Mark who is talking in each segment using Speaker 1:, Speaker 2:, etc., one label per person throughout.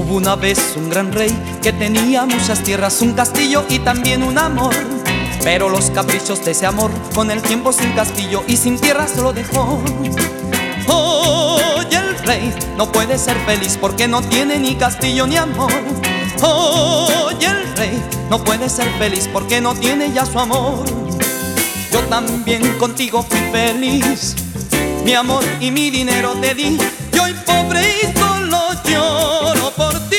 Speaker 1: Hubo una vez un gran rey que tenía muchas tierras, un castillo y también un amor. Pero los caprichos de ese amor con el tiempo sin castillo y sin tierras lo dejó. Hoy el rey no puede ser feliz porque no tiene ni castillo ni amor. Hoy el rey no puede ser feliz porque no tiene ya su amor. Yo también contigo fui feliz, mi amor y mi dinero te di, y hoy pobre y solo lloro por ti.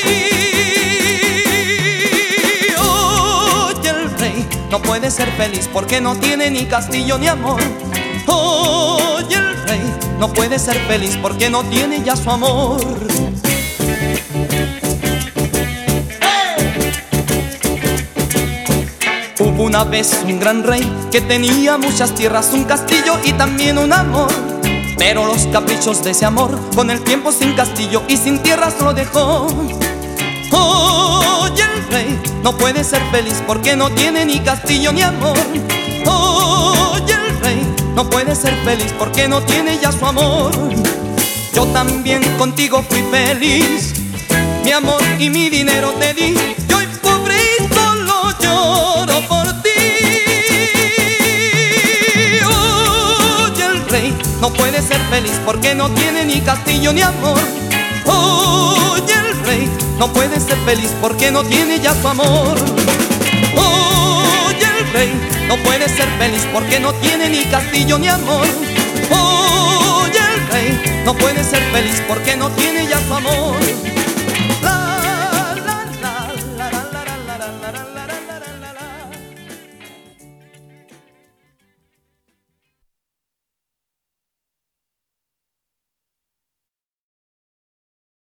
Speaker 1: Hoy el rey no puede ser feliz porque no tiene ni castillo ni amor. Hoy el rey no puede ser feliz porque no tiene ya su amor. Hubo una vez un gran rey que tenía muchas tierras, un castillo y también un amor. Pero los caprichos de ese amor con el tiempo sin castillo y sin tierras lo dejó. Hoy el rey no puede ser feliz porque no tiene ni castillo ni amor. Hoy el rey no puede ser feliz porque no tiene ya su amor. Yo también contigo fui feliz, mi amor y mi dinero te di, y hoy pobre y solo lloro por ti. Hoy el rey no puede ser feliz porque no tiene ni castillo ni amor. Hoy el rey no puede ser feliz porque no tiene ya su amor. Hoy el rey no puede ser feliz porque no tiene ni castillo ni amor. Hoy el rey no puede ser feliz porque no tiene ya su amor.